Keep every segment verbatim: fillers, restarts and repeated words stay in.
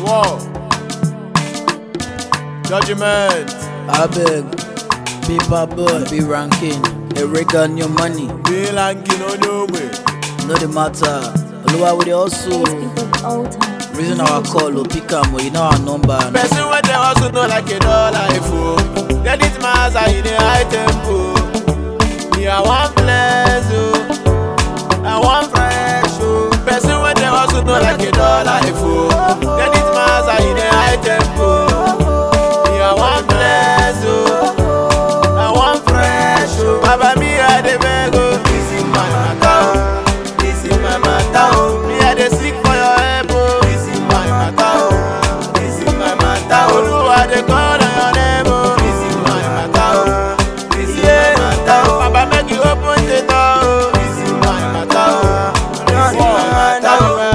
Whoa. Judgment. I beg, paper boy, be ranking, a rig on your money. Be ranking on your way. No the matter. Oluwa with also reason our call or pick up, you know our number. Person when they also know like a dollar if you get it mass in the high tempo. Me I want place, oh, I want fresh, oh. Person when they also know like a dollar if you get it mass in the high tempo. Me I want place, oh, I want fresh, oh. Baba me I dey beg, oh, this is my matter, this is my matter, oh. Me I dey seek for your help, oh, this is my matter, oh, this is my matter, oh. Oluwa dey call on your name, oh, this is my matter, oh, this is my matter, oh. Baba make you open the door, oh, this is my matter, oh, this is my matter,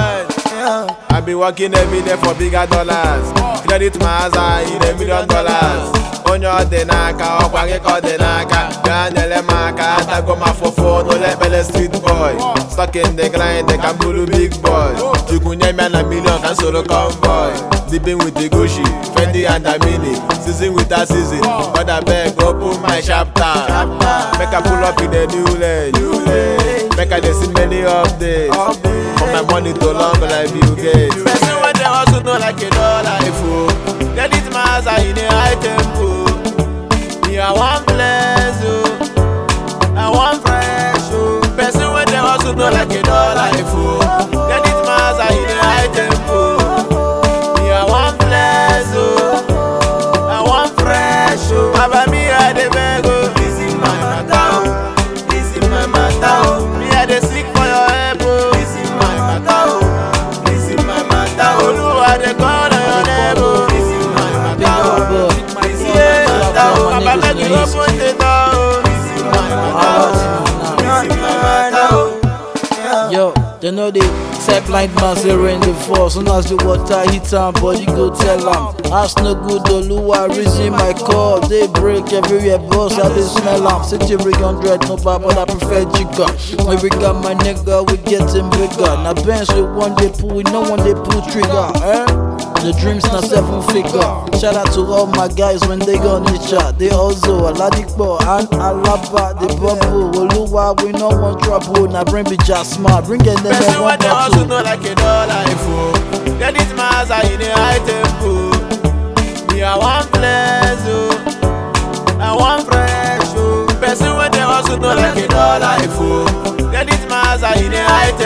oh. I be working every day for bigger dollars. Credit my house in a million dollars. Onyo de naka, okwage ko de naka. Ganele maka, tago ma fofo, no let belle street boy. Stuck in the grind, they can bulu big boy. Chukunye me na million, can solo convoy. Dipping with the Gucci, Fendi and Amini. Season with a season, but I beg, open my chapter. Make a pull up in the new lane. Make a see many updates. For my money to long like Bill Gates. Person when they also know like a dollar if you get it mass in a high tempo. Me I want place, oh, I want fresh, oh. Person when they also know like a dollar if you get it mass in a high tempo. Me I want place, oh, I want fresh, oh. Baba me I dey beg, oh, this is my matter, oh, this is my matter, oh. Me I dey seek for your help, oh, this is my matter, oh, this is my matter, oh. Oluwa dey call on your name, oh, this is my matter, oh, this is my matter, oh. Baba make you open the door, oh, this is my matter, oh, this is my matter, oh. Yo, they know they type like man zero in the fall. Soon as the water hit am, body go tell am. Ask no good, Oluwa reason my call. They break everywhere, boss, I dey smell am. City rig hundred, no bad, but I prefer jigger. When we got my nigga, we getting bigger. Now Benz with one day pull, we no one day pull trigger, eh? The dreams na seven figure. Shout out to all my guys when they go on the chat. They also Aladipo and Alaba, the bubble. Oluwa, we no want trouble. Now bring me just smart, bring it then Person one when they battle. also know like a dollar if you get it mass in a high tempo. Me I want place, oh, I want fresh, oh. Person when they also know like a dollar if you get it mass in a high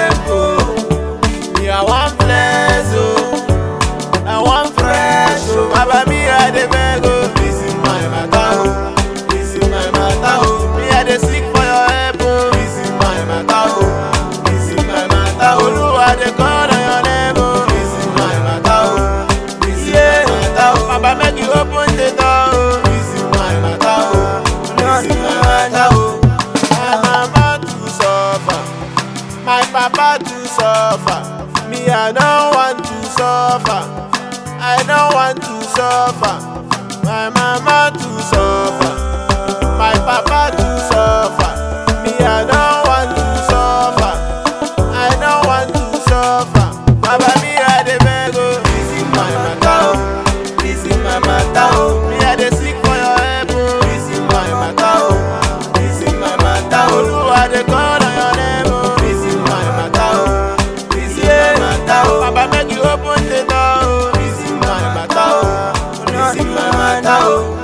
tempo. Me I want place, oh, I want fresh, oh. Baba me I dey beg, oh, this is my matter, oh, this is my matter, oh. Me I dey seek for your help, oh, this is my matter, oh, this is my matter, oh. Oluwa dey call on your name, oh, this is my matter, oh, this is my matter, oh. Baba make you open the door, oh, this is my matter, oh, this is my matter, oh. My mama too suffer, my papa too suffer. Me I don't want to suffer. I don't want to suffer. My mama too suffer. My papa too suffer. Me I don't want to suffer. I don't want to suffer. Baba me I dey beg, oh, this is my matter, oh, this is my matter, oh. Me I dey seek for your help, oh, this is my matter, oh, this is my matter, oh. Oluwa dey call on your name, oh, this is my matter, oh, this is my matter, oh. Baba make you open the door, oh, this is my matter, oh, this is my matter, oh.